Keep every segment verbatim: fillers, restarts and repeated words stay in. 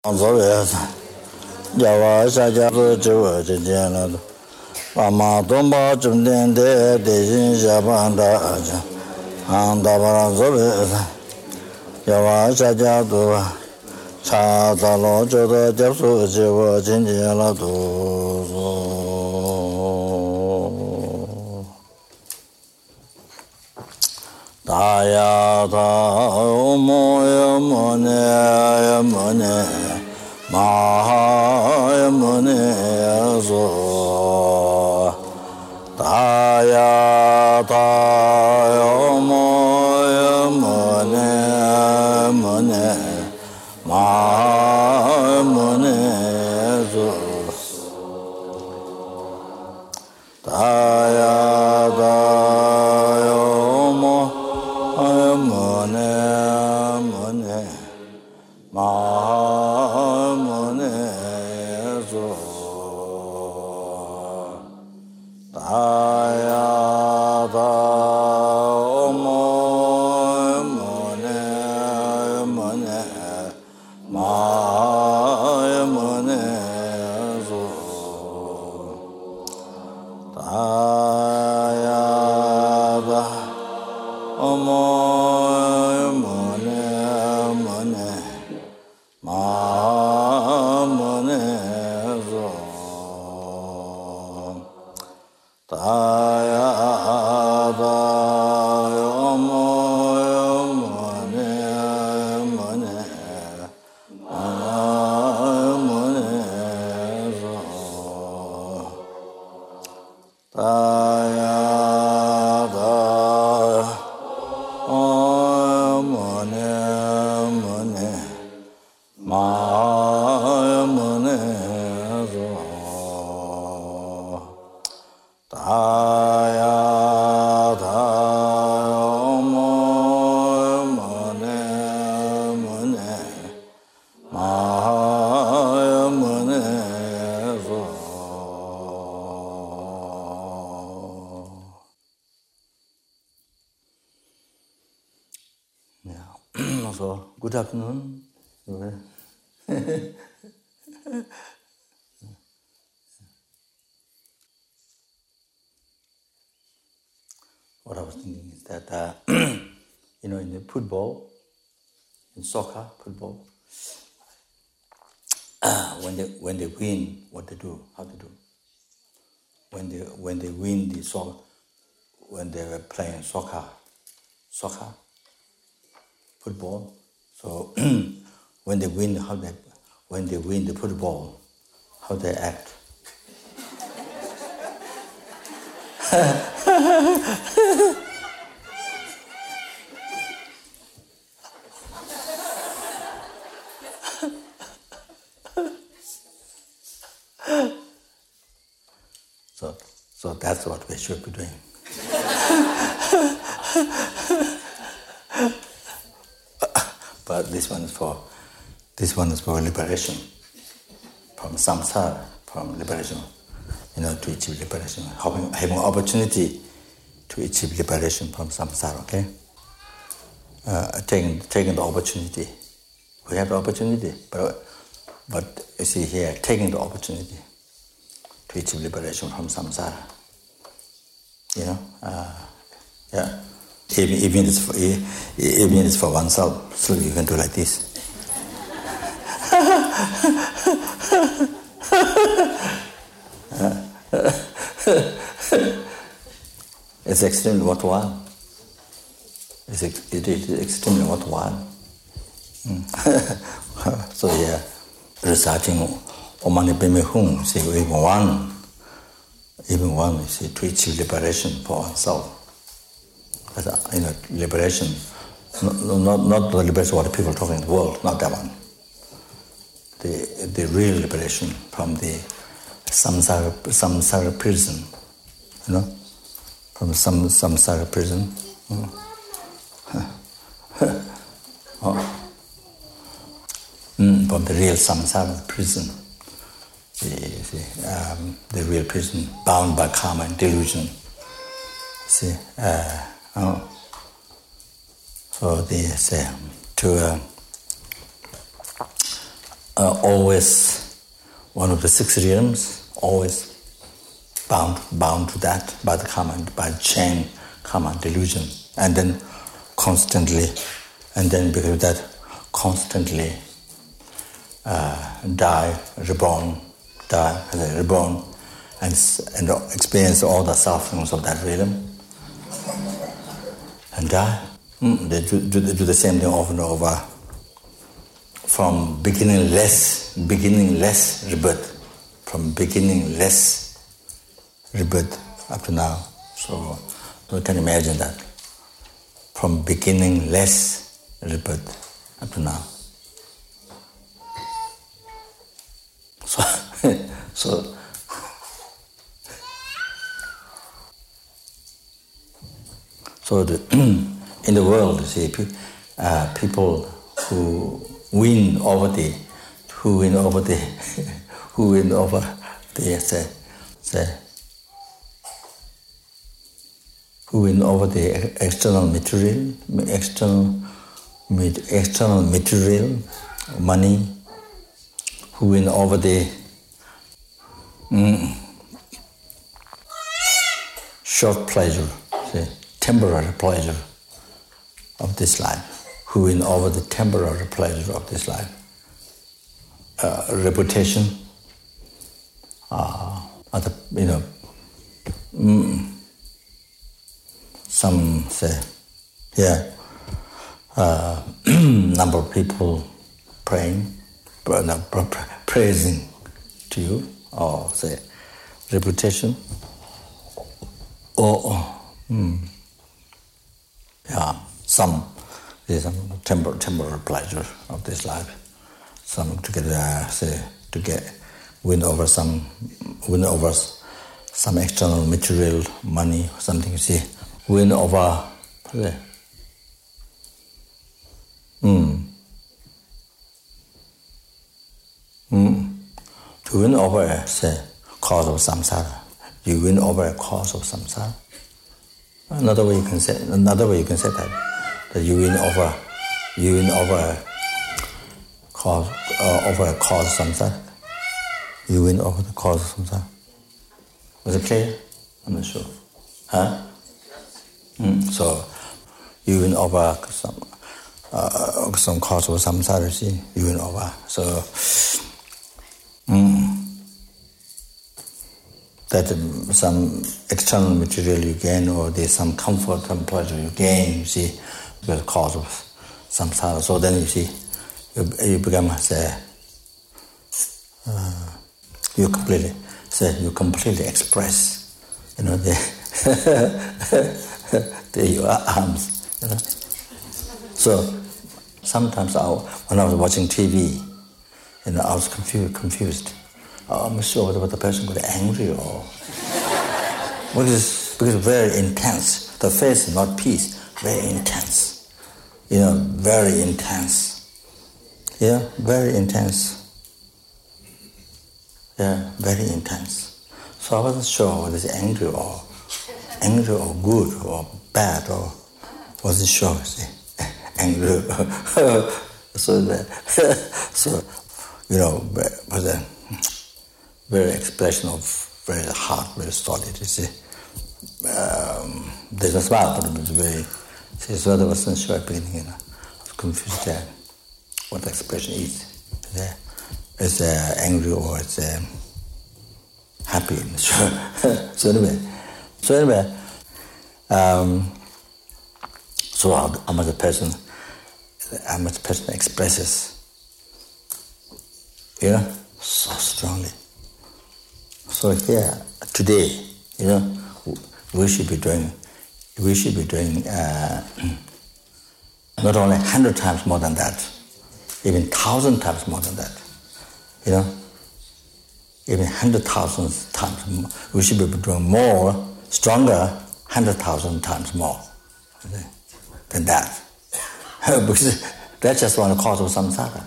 Java Shaja Jiva Jana Pama Tomba Jumden de Dejin Jabanda Andabara Zobe Java Shaja Dua Chadalo Joda Japsu Jiva Jinjala Do Daya Da Moya Mone Mone Maha Mone Zo Daya Da Moya Mone Mone Maha Mone Zo Daya Da Moya Mone Mone Maha Mone Zo Daya Da Moya Mone Mone Maha Mone Zo Daya Da Moya Mone Mone Ma Mone Zo Daya Da Moya Mone Mone Ma Mone Zo Daya Da Mone Mone Ma Mone Zo Daya Da Mone Mone Ma Mone Zo. Yeah. So, good afternoon. What I was thinking is that, uh, you know, in the football, in soccer, football, uh, when they when they win, what they do, how they do. When they when they win the soccer, when they were playing soccer, soccer, football. So when they win, how they when they win the football, how they act. So, so that's what we should be doing. But this one is for this one is for liberation from samsara, from liberation. You know, to achieve liberation, having having opportunity to achieve liberation from samsara. Okay, uh, taking taking the opportunity. We have the opportunity, but but you see here, taking the opportunity to achieve liberation from samsara. You know, uh, yeah. Even even it's for, even it's for oneself, so you can do like this. It's extremely worthwhile. It's, it is extremely worthwhile. Mm. So yeah, reciting Om Mani Padme Hum, see, even one, even one is to achieve liberation for oneself. But, you know, liberation, not, not, not the liberation what people talk in the world, not that one. The the real liberation from the samsara, samsara prison, you know, from some samsara prison. Oh. Mm, from the real samsara prison, the, the, um, the real prison bound by karma and delusion. See, uh, oh. So they say to uh, uh, always one of the six realms, always bound bound to that by the karma, by chain karma delusion, and then constantly, and then because of that, constantly uh, die, reborn, die, reborn, and and experience all the sufferings of that realm, and die. Mm, they do, do, do the same thing over and over. From beginning less, beginning less rebirth, from beginning less rebirth up to now. So you can imagine that. From beginning less rebirth up to now. So, so, so the, in the world, you see, uh, people who win over the, who win over the, who win over the, say, say, who win over the external material, external, external material, money, who win over the mm, short pleasure, see, temporary pleasure of this life. Who win over the temporary pleasure of this life. Uh, reputation, uh, other, you know, mm, some say, yeah, uh, number of people praying, praising to you, or say, reputation, or, mm, yeah, some. There's some temporal, temporal pleasure of this life. Some to get, uh, say, to get, win over some, win over some external material, money, something. You see, win over, yeah. Mm. Mm. To win over, say, cause of samsara, you win over a cause of samsara. Another way you can say, another way you can say that. That you win over, you win over cause, uh, over a cause of samsara. You win over the cause of samsara. Was it clear? I'm not sure. Huh? Mm. So you win over some uh, some cause of samsara. See, you win over. So mm, that um, some external material you gain, or there's some comfort and pleasure you gain. You see. Because cause of samsara. So then you see, you, you become, say, uh, you completely, say, you completely express, you know, the, the your arms, you know. So sometimes I, when I was watching T V, you know, I was confused. confused. Oh, I'm not sure whether the person got angry or because because very intense. The face is not peace. Very intense, you know, very intense. Yeah, very intense. Yeah, very intense. So I wasn't sure whether it's angry or angry or good or bad, or wasn't sure. See, angry. so that, so you know, was a very expression of very heart, very solid. You see, um, there's a smile, but it was very. See, so I wasn't sure at the beginning, you know. I was confused there what the expression is. There. It's uh, angry or it's uh, happy. So, so anyway, so anyway, um, so how, how much a person, how much a person expresses, you know, so strongly. So here, today, you know, we should be doing. We should be doing uh, not only a hundred times more than that, even thousand times more than that. You know, even hundred thousand times more. We should be doing more, stronger, hundred thousand times more than that. Because that's just one cause of samsara.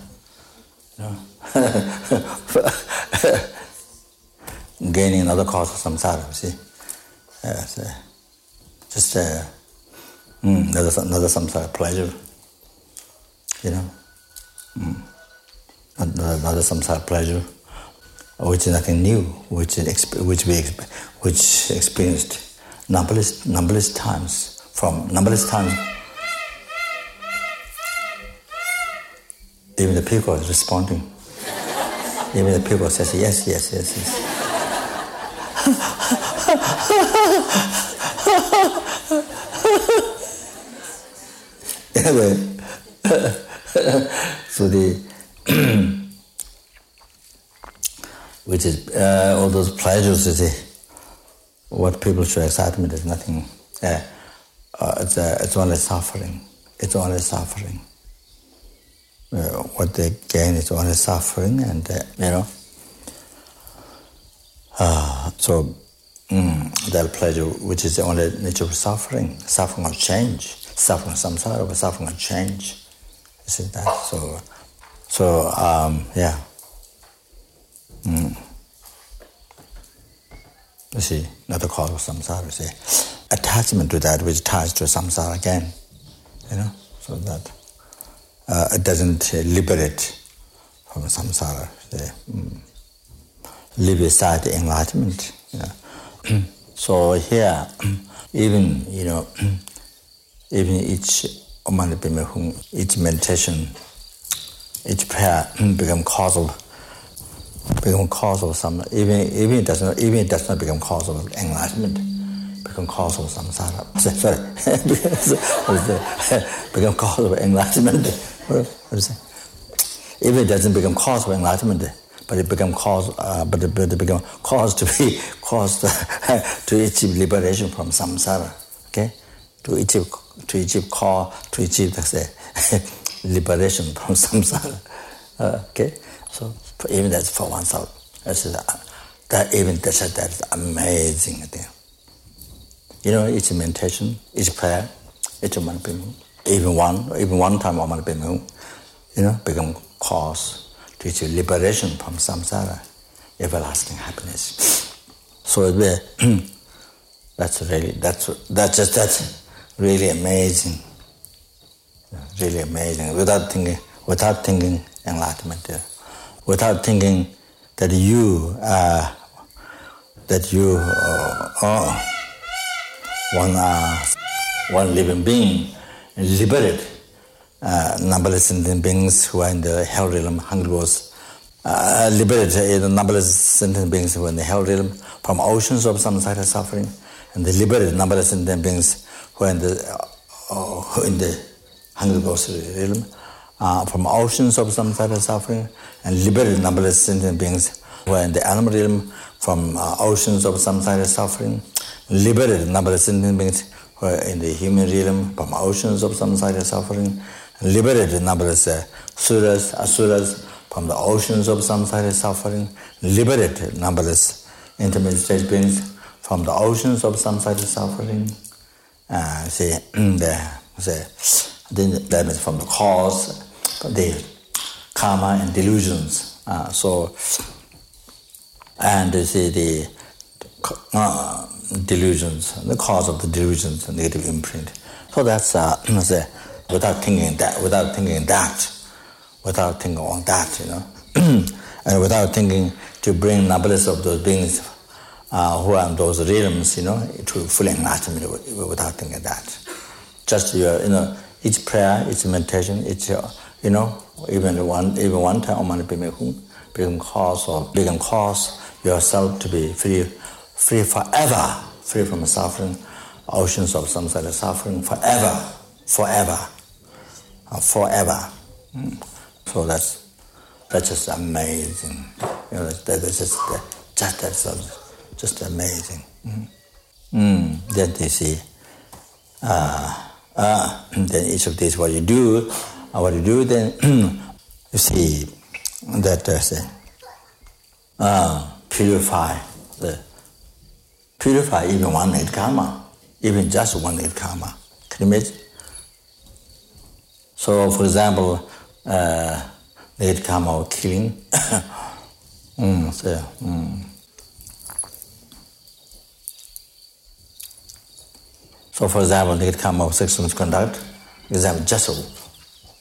You know? Gaining another cause of samsara, you see. Yes, uh, just uh, mm, another, another samsara pleasure, you know. Mm. not, not a samsara pleasure, which is nothing new, which is, which we which experienced numberless numberless times from numberless times. Even the people is responding. Even the people says yes, yes, yes, yes. Anyway, so the which is uh, all those pleasures, you see, what people show excitement is nothing. Uh, uh, it's uh, it's only suffering. It's only suffering. Uh, what they gain is only suffering, and uh, you know. Uh, so mm, that pleasure, which is the only nature of suffering, suffering of change, suffering of samsara, but suffering of change. You see that? So, so um, yeah. Mm. You see, not the cause of samsara. You see, attachment to that which ties to samsara again. You know, so that uh, it doesn't uh, liberate from samsara. See. Mm. Leave aside the enlightenment. You know. So here, even you know, even each each meditation, each prayer become causal, become causal of some. Even even it does not even it does not become causal of enlightenment, become causal of samsara. Sorry, become causal of enlightenment. What is it? Even it doesn't become causal of enlightenment. But it become cause, uh, but, it, but it become cause to be cause to, to achieve liberation from samsara. Okay, to achieve to achieve cause to achieve let's say liberation from samsara. Uh, okay, so for, even that's for oneself. That's uh, that even that's that's amazing thing. You know, each meditation, each prayer, each one even one even one time one you know become cause. To achieve liberation from samsara, everlasting happiness. So that's really that's that's just that's really amazing, really amazing. Without thinking, without thinking enlightenment, without thinking that you are that you uh, are one uh, one living being, liberated. Uh, numberless sentient beings who are in the hell realm, hungry ghosts, uh, liberated uh, numberless sentient beings who are in the hell realm from oceans of samsara suffering, and the liberated numberless sentient beings who are in the uh, in the hungry ghost realm uh, from oceans of samsara suffering, and liberated numberless sentient beings who are in the animal realm from uh, oceans of samsara suffering, liberated numberless sentient beings who are in the human realm from oceans of samsara suffering. Liberated numberless uh, suras, asuras from the oceans of samsara suffering, liberated numberless intermediate stage beings from the oceans of samsara suffering. Uh, see, the, the, that means from the cause, the karma and delusions. Uh, so, and you see the uh, delusions, the cause of the delusions, the negative imprint. So that's uh, the, without thinking that, without thinking that, without thinking on that, you know, and without thinking to bring numberless of those beings uh, who are in those realms, you know, to full enlightenment without thinking that. Just your, you know, each prayer, each meditation, each, you know, even one, even one time, Om Mani Padme Hum, become cause or become cause yourself to be free, free forever, free from suffering, oceans of samsara suffering, forever, forever. Uh, forever. Mm. So that's that's just amazing. You know, that, that's just uh, just that's uh, just amazing. Mm. Mm. Then you see, uh, uh, then each of these what you do, uh, what you do, then you see that uh, say, uh, purify the purify even one need karma, even just one need karma. Can you imagine? So, for example, uh, they come out killing. mm, so, mm. so, for example, they come out sexual misconduct. Example, just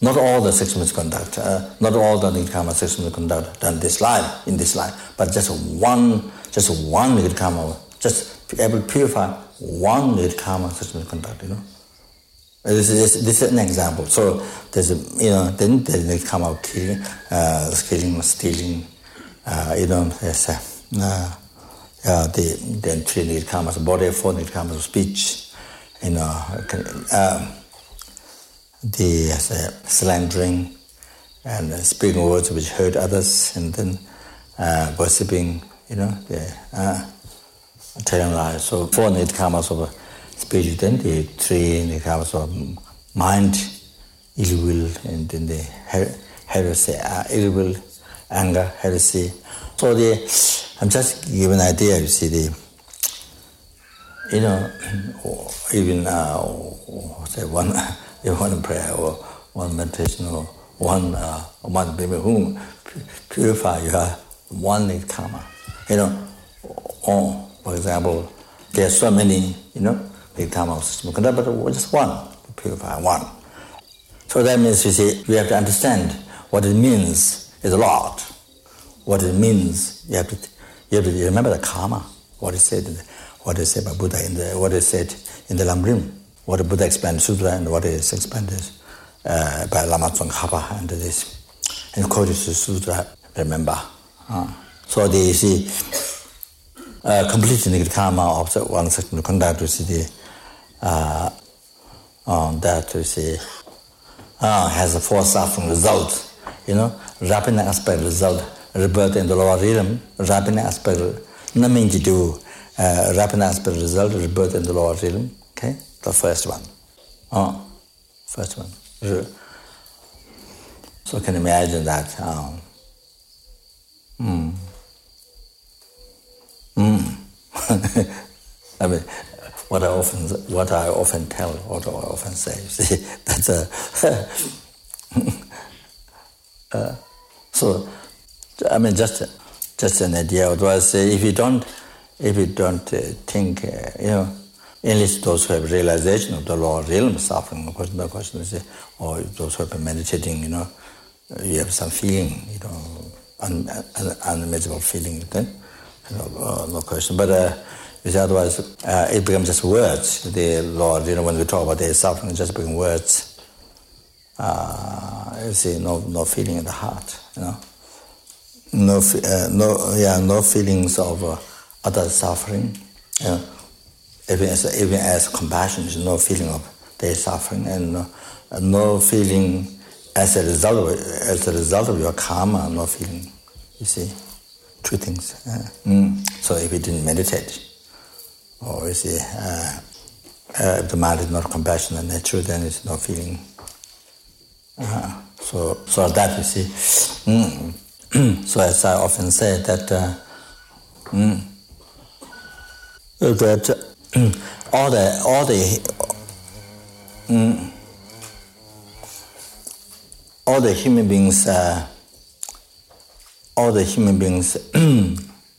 not all the sexual misconduct, uh, not all the nidkarma sexual misconduct done this life, in this life, but just one, just one nidkarma, just be able to purify one nidkarma sexual misconduct, you know. This is, this is an example. So there's a, you know, then there's nidkarma of killing, uh, killing, stealing, uh, you know, there's a, uh, uh, the, then three nidkarmas of body, four nidkarmas of speech, you know, uh, the uh, slandering and uh, speaking words which hurt others, and then uh, gossiping, you know, the, uh, telling lies. So four nidkarmas of speech, then the three nidkarmas of mind, ill will, and then the her- heresy, uh, ill will, anger, heresy. So the, I'm just giving an idea, you see, the, you know, even uh, say one, one prayer or one meditation or one uh, one baby whom purify your one nidkarma. You know, or, for example, there are so many, you know, nidkarma of system conduct, but just one, purify one. So that means, you see, we have to understand what it means is a lot. What it means, you have to, you have to remember the karma, what is said, what is said by Buddha in the, what is said in the Lamrim, what the Buddha explained Sutra, and what is expanded uh, by Lama Tsongkhapa and this, and quoted the Sutra. Remember, uh, so the you see, uh, complete negative karma of the one second conduct. You see the uh, on that you see uh, has a four suffering result. You know, rapid aspect result. Rebirth in the lower realm, rapid aspect, not mean to do, uh, rapid aspect result, rebirth in the lower realm, okay? The first one. Oh, first one. So can you imagine that? Um, mm. Mm. I mean, what I often, what I often tell, what I often say, you see, that's a, uh, so, I mean, just just an idea. Otherwise, if you don't, if you don't uh, think, uh, you know, at least those who have realization of the lower realm suffering, of course, the question is, or those who have been meditating, you know, you have some feeling, you know, un, un, unimaginable feeling, then, you know, uh, no question. But uh, you see, otherwise, uh, it becomes just words. The Lord, you know, when we talk about the suffering, it just becomes words. Uh, you see, no, no feeling in the heart, you know. No, uh, no, yeah, no feelings of uh, other suffering. You know, even as even as compassion, there's no feeling of their suffering, and no, uh, no feeling as a result of as a result of your karma. No feeling. You see, two things. Uh, mm. So if you didn't meditate, or you see, uh, uh, if the mind is not compassionate nature, then it's no feeling. Uh, so, so that you see. Mm. So as I often say that uh, mm, that uh, all the all the mm, all the human beings uh, all the human beings you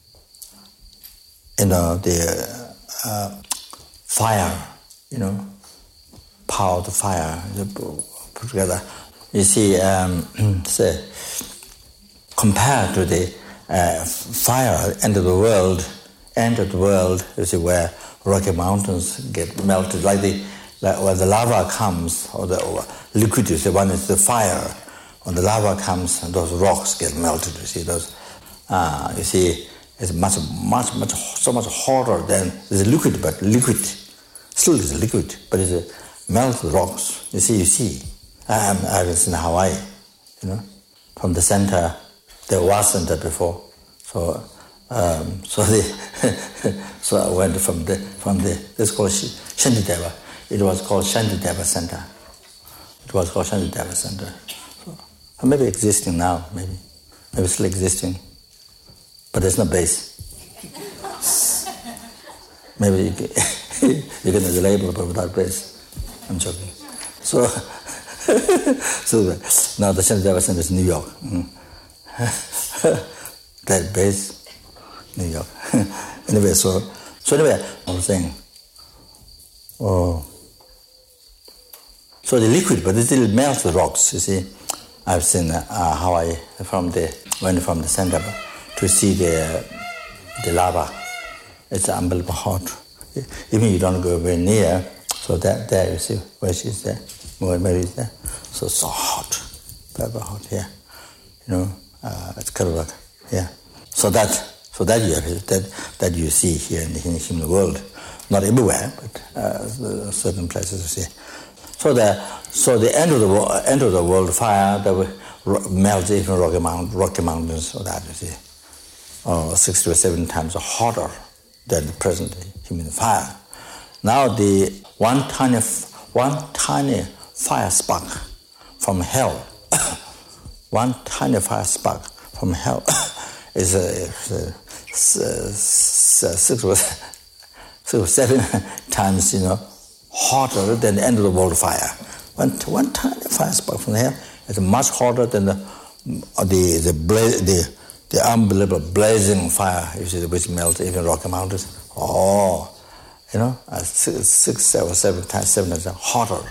know the uh, fire, you know, power to fire put together. You see, um, say. Compared to the uh, fire end of the world, end of the world, you see, where rocky mountains get melted, like the like when the lava comes, or the or liquid, you see, one is the fire. When the lava comes, and those rocks get melted. You see, those, uh, you see, it's much, much, much, so much hotter than it's liquid, but liquid, still is liquid, but it's a melted rocks. You see, you see. Um, I was in Hawaii, you know, from the center. There wasn't that before, so um, so the so I went from the from the this called Shantideva. It was called Shantideva Center. It was called Shantideva Center. So, maybe existing now, maybe maybe still existing, but there's no base. Maybe you can, you can be labeled but without base. I'm joking. So so now the Shantideva Center is New York. Mm. That base, New York. Anyway, so so anyway, I was saying, oh, So the liquid, but it still melts the rocks, you see. I've seen uh, how I, from the, went from the center to see the, the lava. It's unbelievable hot. Even you don't go very near, so that there, you see, where she's there, where Mary is there. So, so hot, very, very hot here. You know, uh, it's kind of like, yeah. So that, so that you, that, that you see here in the, in the human world. Not everywhere, but uh, certain places you see. So the so the end of the world, end of the world fire that will melt even Rocky Mountain, Rocky Mountains, so that you see, uh, six to seven times hotter than the present human fire. Now the one tiny one tiny fire spark from hell, one tiny fire spark from hell is a, a, a, a six or six or seven times, you know, hotter than the end of the world fire. One, one tiny fire spark from hell is much hotter than the the the, bla- the the unbelievable blazing fire, you see, which melts even Rocky Mountains. Oh, you know, uh, six, six, seven, seven times, seven times hotter.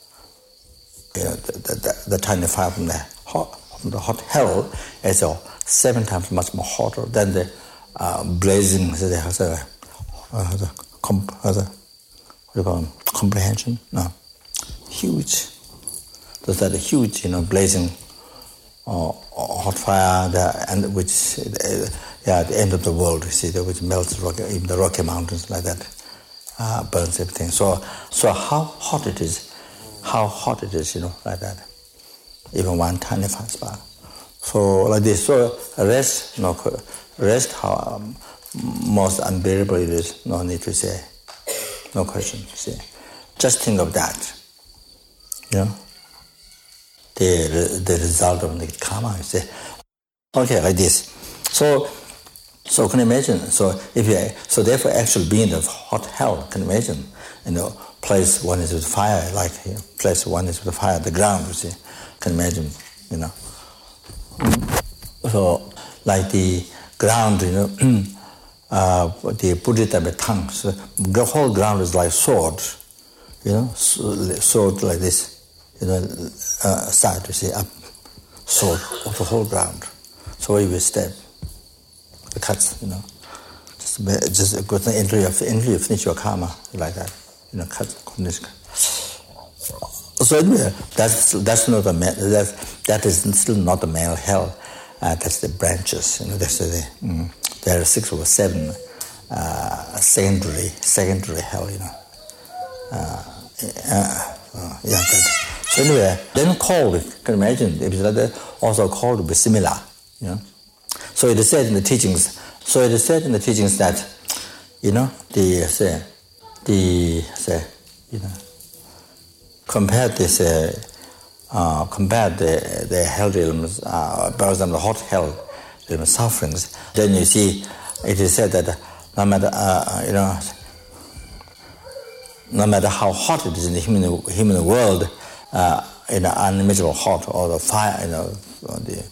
You know, the, the, the, the tiny fire from the hot, from the hot hell is uh, seven times much more hotter than the uh, blazing. Has a, has a, comp, has a, what do you call them? Comprehension? No, huge. There's that huge, you know, blazing uh, hot fire, the, and which, uh, yeah, at the end of the world, you see, that which melts rocky, even the Rocky Mountains like that, uh, burns everything. So, so how hot it is, how hot it is, you know, like that. Even one tiny fire spark. So like this. So rest, no, rest. How um, most unbearable it is. No need to say. No question. See, just think of that. You know, the the result of the karma. You say, okay, like this. So, so can you imagine? So if you, so therefore, actual being of hot hell. Can you imagine? You know, place one is with fire, like you know, place one is with fire, the ground. You see, can you imagine? You know. So, like the ground, you know. Uh, the Buddha tongue, so the whole ground is like sword, you know, sword like this, you know, uh, side, you see, up, sword of the whole ground. So where you step, the cuts, you know, just just go to the entry of entry, you finish your karma like that, you know, cut. So anyway, that's that's not the that that is still not the male hell. Uh, that's the branches, you know. That's the. Mm. There are six or seven uh, secondary secondary hell, you know. Uh, uh, uh, yeah, that. So anyway, then called, can you imagine? It is also called to be similar, you know. So it is said in the teachings. So it is said in the teachings that, you know, the say, the say, you know, compare this, uh, uh, compare the the hell realms, uh, for example, the hot hell. The sufferings. Then you see, it is said that no matter uh, you know, no matter how hot it is in the human human world, uh, you know, unimaginable hot, or the fire, you know, the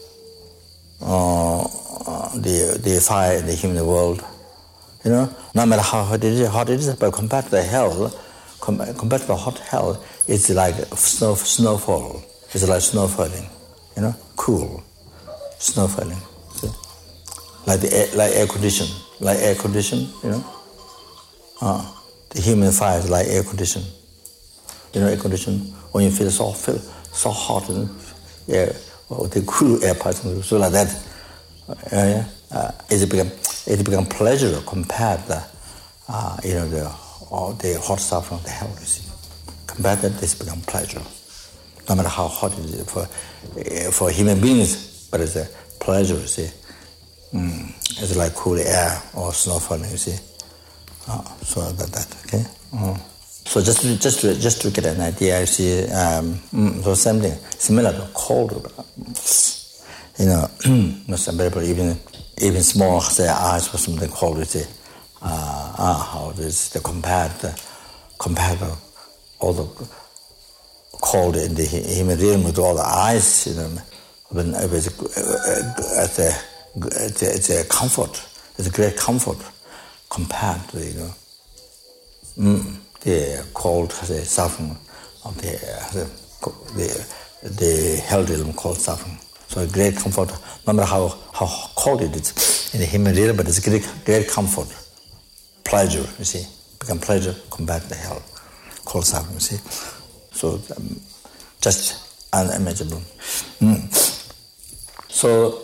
uh, the the fire in the human world, you know, no matter how hot it is, hot it is, but compared to the hell, compared to the hot hell, it's like snow snowfall. It's like snow falling, you know, cool, snow falling. Like the air, like air condition, like air condition, you know. Uh, the human fire is like air condition. You know, air condition. When you feel so feel so hot, and yeah, well, the cool air parts, so like that. Uh, yeah, uh, it become it become pleasure compared to, uh, you know, the all the hot stuff from the hell. You see, compared to that, this become pleasure. No matter how hot it is for uh, for human beings, but it's a pleasure. You see. Mm. It's like cool air or snow falling, you see. Oh, so that, that okay. Oh. So just to, just to, just to get an idea, you see, um, so something similar to cold, you know, not even even small say eyes for something cold, you see. Uh, ah, how this the compared compared to all the cold in the human realm with all the eyes, you know, when it was at the It's a, it's a comfort. It's a great comfort compared to, you know, mm, the cold, the suffering of the, uh, the, the, the hell realm called suffering. So a great comfort, no matter how, how cold it is in the human realm, but it's great, great comfort, pleasure, you see, become pleasure, come back to hell, called suffering, you see. So um, just unimaginable. Mm. So,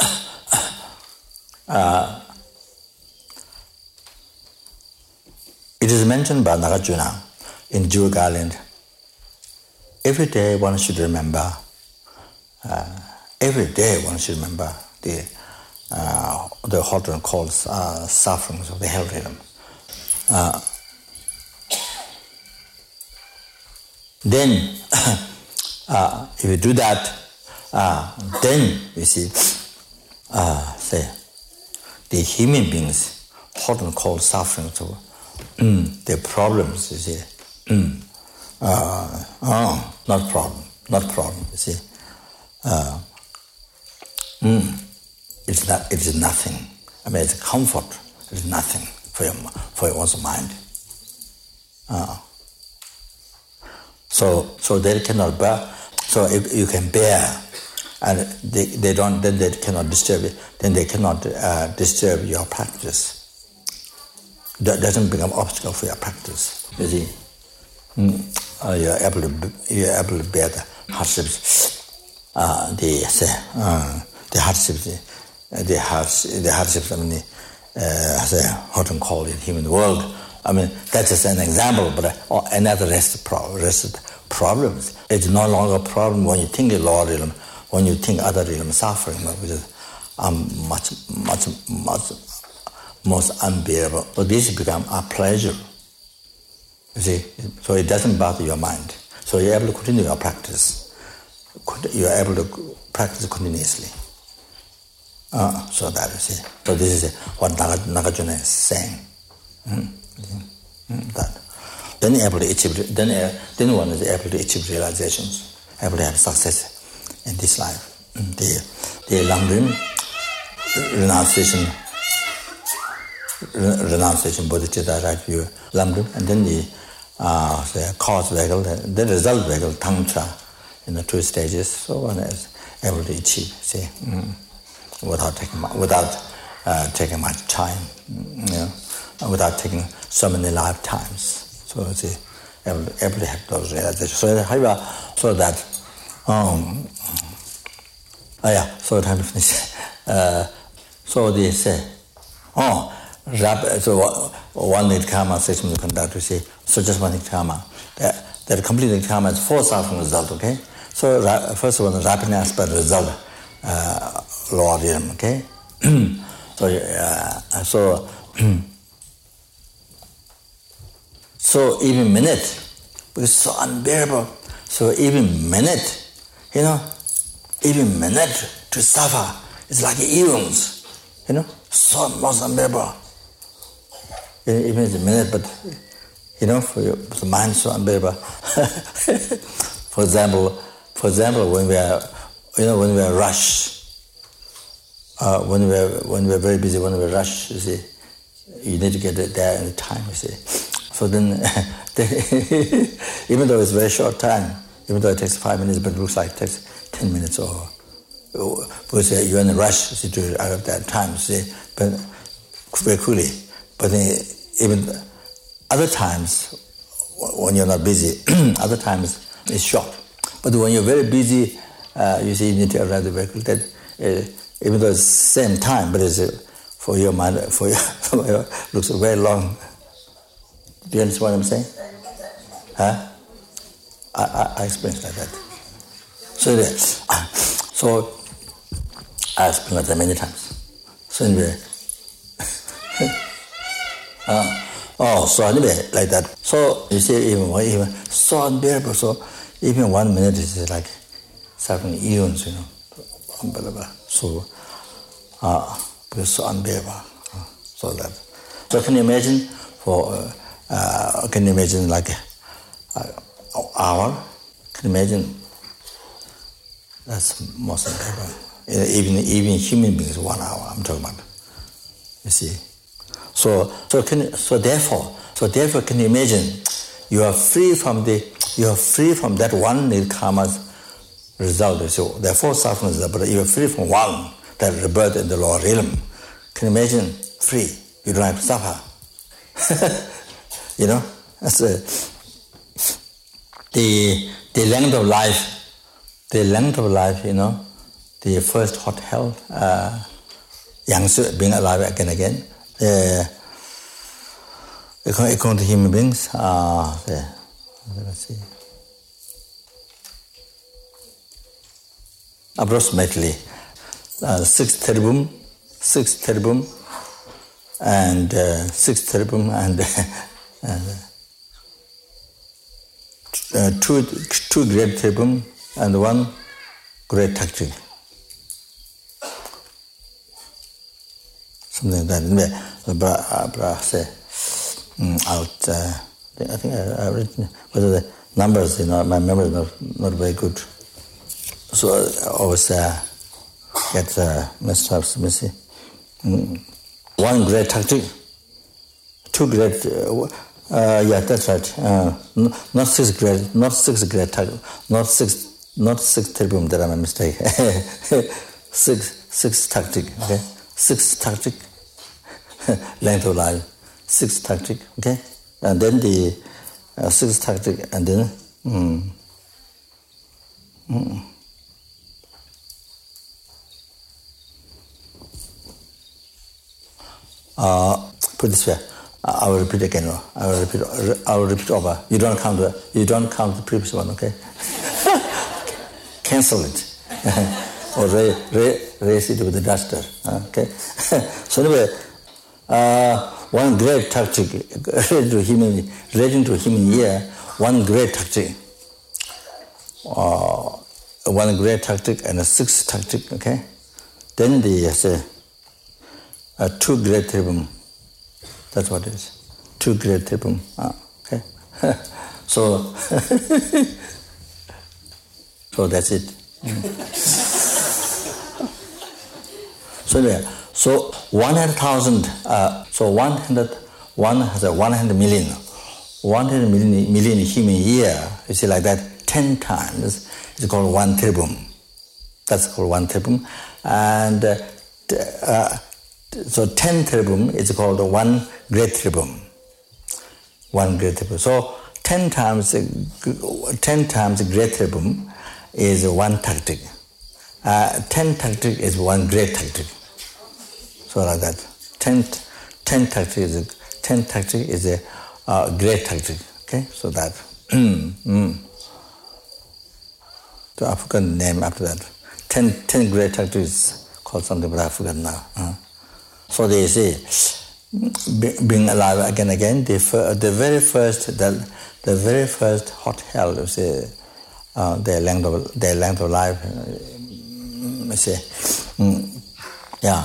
uh, it is mentioned by Nagarjuna in Jivaka Island. Every day one should remember, uh, every day one should remember the uh, the hot and cold uh, sufferings of the hell realm. Uh, then, uh, if you do that, uh, then you see, uh, say, the human beings, hot and cold sufferings of mm, their problems, you see. Mm. Uh, oh, not problem, not problem, you see. Uh, mm, it's not, it is nothing. I mean, it's comfort, it's nothing for your, for your one's mind. Uh, so, so they cannot bear, so if you can bear, and they, they don't, then they cannot disturb it, then they cannot uh, disturb your practice. That doesn't become obstacle for your practice, you see. Mm. Uh, you're able to you're able to bear the hardships, uh, the say, uh, the hardships, the, the hardships, the hardships. I mean, uh, say hot and cold in human world. I mean, that's just an example, but uh, another rest pro- rest problems. It's no longer a problem when you think of lower realm, when you think other realm suffering, which is um, much, much, much most unbearable. So this become a pleasure. You see, so it doesn't bother your mind. So you're able to continue your practice. You're able to practice continuously. Uh, so that you see. So this is what Nagarjuna is saying. Mm. Mm. That. Then you're able to achieve. Then, uh, then one is able to achieve realizations, able to have success in this life. Mm. The the Lamrim renunciation, renunciation, bodhicitta, right view, Lamrim, and then the Uh, the cause vehicle, the, the result vehicle, tantra, in the two stages. So one is able to achieve, see, mm, without taking without uh, taking much time, you know, without taking so many lifetimes. So see, able to, able to have those realizations. So so that, um, oh yeah, so time to finish. Uh, so they say, oh. So one Nidkarma session we conduct, you see, so just one Nidkarma. That, that complete Nidkarma is four suffering result, okay? So first one, rapid aspect result, uh, lower realm, okay? so, uh, so, so even minute, because so unbearable, so even minute, you know, even minute to suffer, it's like eons, you know, so most unbearable. Even it's a minute, but you know, for, your, for the mind so unbearable. for example, for example, when we are, you know, when we are rush, uh, when we are when we are very busy, when we are rush, you see, you need to get there in time, you see. So then, even though it's a very short time, even though it takes five minutes, but it looks like it takes ten minutes or, or because you're in a rush, you see, to out of that time, you see, but very quickly. But then, even other times, when you're not busy, other times it's short. But when you're very busy, uh, you see, you need to arrive the vehicle. That uh, even though it's the same time, but it's uh, for your mind, for your, for your looks very long. Do you understand what I'm saying? Huh? I I, I explain it like that. So anyway, so I explained like that many times. So anyway. Uh, oh, so anyway, like that. So you see, even even so unbearable. So even one minute is like seven eons, you know, unbelievable. So, uh, because so unbearable. Uh, so that. So can you imagine? For uh, uh, can you imagine like an hour? Can you imagine? That's most unbearable. Even even human beings, one hour. I'm talking about. You see. So, so can so therefore, so therefore, can you imagine? You are free from the you are free from that one nirkama's result. So there are four sufferings, but you are free from one, that rebirth in the lower realm. Can you imagine? Free. You don't have to suffer. You know? That's a, the the length of life, the length of life, you know, the first hot hell, uh, being alive again and again. Uh, according to human beings, uh, the, let's see, approximately uh, six terabum, six terabum, and uh, six terabum, and, and uh, two two great terabum, and one great takti. Something like that. But say out. Uh, I think I, I read whether the numbers, you know, my memory is not not very good. So I always uh, get uh, messed up. Let me see. Mm. One great tactic, two great. Uh, uh, yeah, that's right. Uh, not six great, not six great tactic, not six, not six terabum. That I'm a mistake. six, six tactic. Okay, six tactic. Length of life, six tactic. Okay, and then the uh, six tactic, and then. Mm, mm, Uh, put this way, I will repeat again. I will repeat. I will repeat over. You don't count the. You don't count the previous one. Okay. Cancel it, or raise, raise, raise it with the duster. Okay. So anyway, uh, one great tactic relating to human, relating to human ear. One great tactic. Uh, one great tactic and a six tactic. Okay. Then the say. Uh, two great terabum. That's what it is. Two great terabum. Ah, okay. so, so that's it. Mm. so anyway, so one hundred thousand. Uh, so one hundred, one has a one hundred million, one hundred million, million human year. You see, like that, ten times. It's called one terabum. That's called one terabum, and. Uh, uh, So ten terabum is called one great terabum. One great terabum. So ten times ten times great terabum is one tactic. Uh, ten tactic is one great tactic. So like that. Ten ten tactic is a, ten tactic is a uh, great tactic. Okay, so that. mm. So I forgot the name after that. Ten ten great tactic is called something, but I forgot now. Uh. So they say, being alive again and again, the, the very first, the, the very first hot hell, you see, uh, their length of their length of life, uh, say, mm, yeah,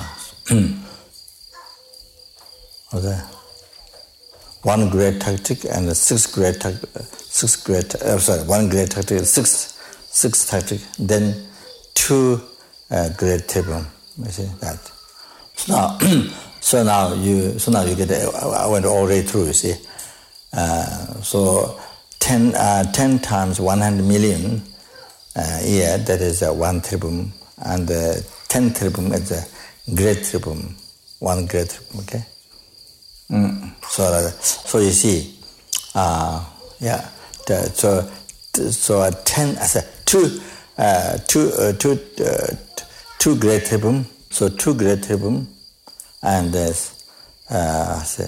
okay. One great tactic and six great tactic, six great, uh, sorry, one great tactic, six, six tactic, then two uh, great terabum, you see that. So now, so now you, so now you get. I went already through. You see, uh, so ten, uh, ten times one hundred million. Uh, yeah, that is uh, one terabum, and uh, ten terabum is a great terabum, one great terabum. Okay. Mm. So, uh, so you see, uh, yeah. The, so, so uh, ten as a two, uh, two, uh, two, uh, two great terabum. So two great terabum, and there's, uh, say,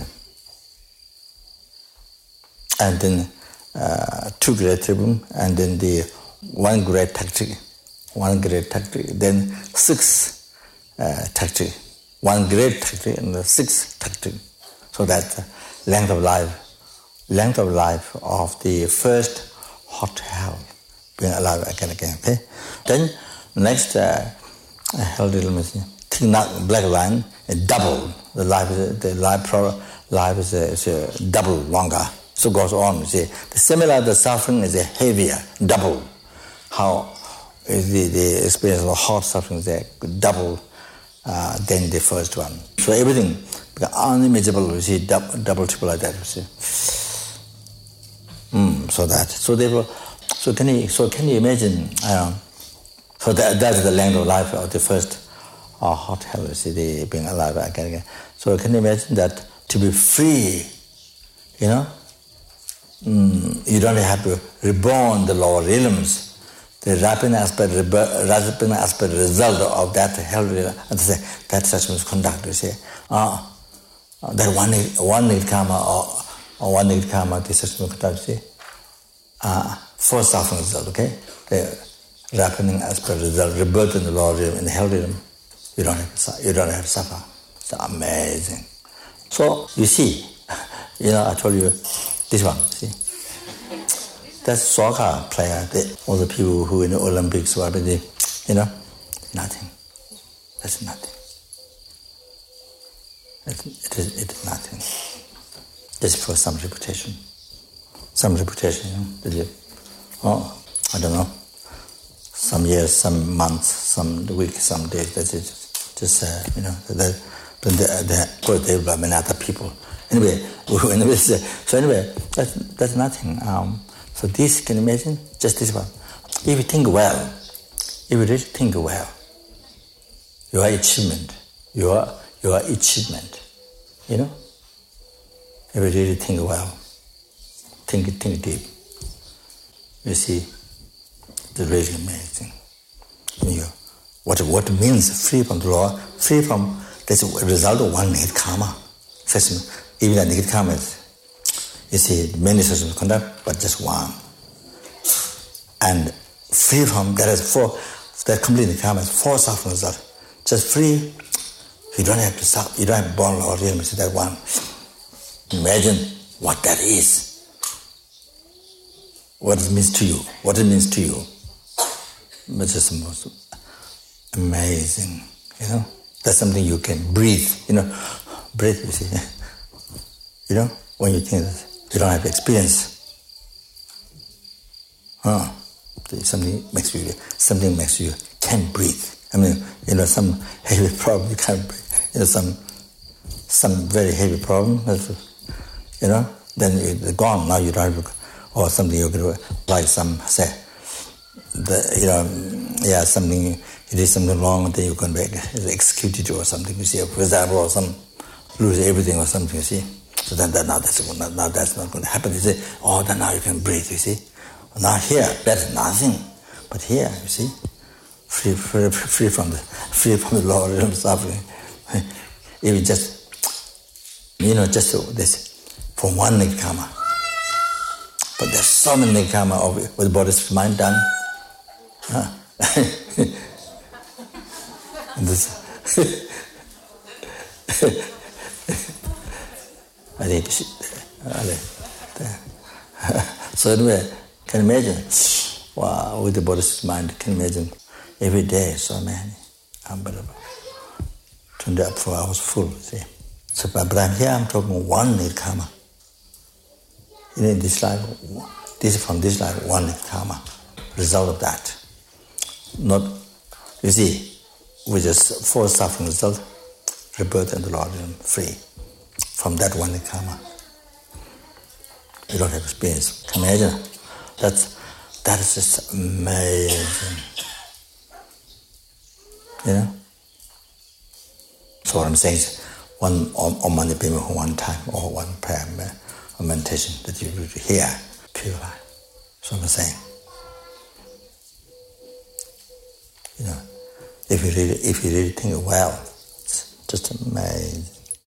and then uh, two great terabum, and then the one great tactic, one great tactic, then six uh, tactic, one great tactic, and the six tactic. So that length of life, length of life of the first hot hell, being alive again and again. Okay. Then next uh, hell dilemma. Black line, double the life. Is, the life pro, life is, a, is a double longer. So goes on. You see, the similar the suffering is a heavier, double. How is the, the experience of hot suffering is a double uh, than the first one. So everything unimaginable. You see, double, double triple like that. You see. Mm, so that so therefore. So can you, so can you imagine, um, so that, that's the length of life of the first uh, hot hell, you see, the being alive again, again. So can you imagine that to be free, you know, mm, you don't have to reborn the lower realms. The rapid aspect, rapid aspect result of that hell, that such misconduct, you see, uh, that one one need karma or, or one need karma, this such misconduct, you see, uh, four suffering result, okay? The rapid aspect result, rebirth in the lower realm, in the hell realm, you don't have to, you don't have to suffer. It's amazing. So you see, you know, I told you this one, see. That's soccer player, the, all the people who in the Olympics, whatever they, you know, nothing. That's nothing. It, it, is, it is nothing. Just for some reputation. Some reputation, you know, did you? Oh, I don't know. Some years, some months, some weeks, some days, that's it. Just, uh, you know, that, but of course they will have other people. Anyway, anyway, so anyway, that's, that's nothing. Um, So this, can you imagine? Just this one. If you think well, if you really think well, your achievement, your your achievement, you know? If you really think well, think think deep, you see, it's really amazing. You know, what what means free from the law? Free from, that's a result of one negative karma. Even a negative karma is, you see, many systems of conduct, but just one. And free from, that is four, that completely comes four suffering results. Just free, you don't have to suffer, you don't have to born or realm, see that one. Imagine what that is. What it means to you, what it means to you. It's just the most amazing, you know. That's something you can breathe, you know. Breathe, you see. You know, when you think that. You don't have experience. Huh. Something makes you, something makes you can't breathe. I mean, you know, some heavy problem you can't breathe. You know, some some very heavy problem. You know, then you're gone. Now you don't have, or something you could like some say, the you know, yeah, something you did something wrong, then you can be executed or something. You see, for example, or some lose everything or something. You see. So then, then now, that's, now that's not going to happen. You say, oh, then now you can breathe, you see. Now here, that's nothing. But here, you see, free, free, free from the free from the lower realm suffering. If you just, you know, just this, from one negative karma. But there's so many negative karma of, with Buddhist mind done. Huh? this, I think so anyway, can you imagine? Wow, with the Buddhist mind, can you imagine? Every day, so many. Unbelievable. twenty-four hours full, see. So, but I'm here, I'm talking one negative karma. You know, in this life, this from this life, one negative karma. Result of that. Not, you see, with just four suffering result, rebirth and the Lord free. From that one karma. You don't have experience. Can you imagine? That's, that is just amazing. You know? So what I'm saying is, one Om Mani Padme Hum one time, or one prayer or meditation that you will hear, purify. That's what I'm saying. You know, if you really, if you really think well, it's just amazing.